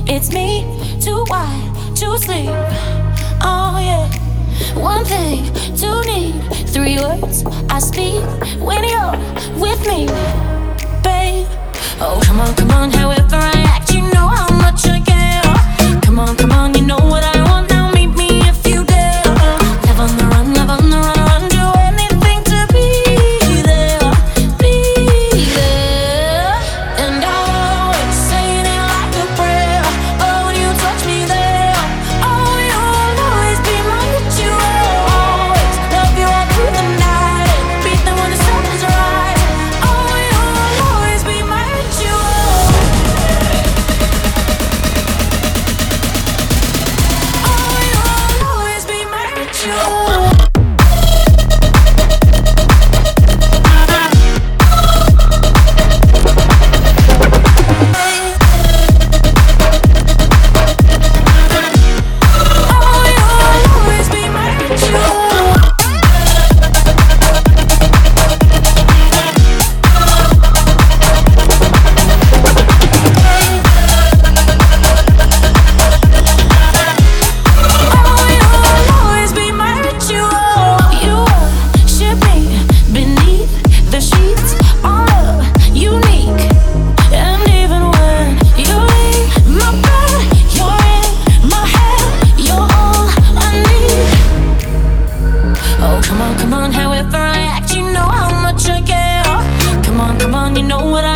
It's me, too wide to sleep. Oh yeah. One thing, two need, three words I speak when you're with me, babe. Oh, come on, however I act, you know how much I care. Come on, you know what I want, now meet me if you dare. Love on the run, run, do anything to be there, be there. And I'll always saying it like a prayer. Oh, when you touch me there, oh, you'll always be my ritual. Always love you all through the night, beat them when the sun is right. Oh, you'll always be my ritual. Oh, you'll always be my ritual. Come on, however I act, you know how much I care. Come on, you know what I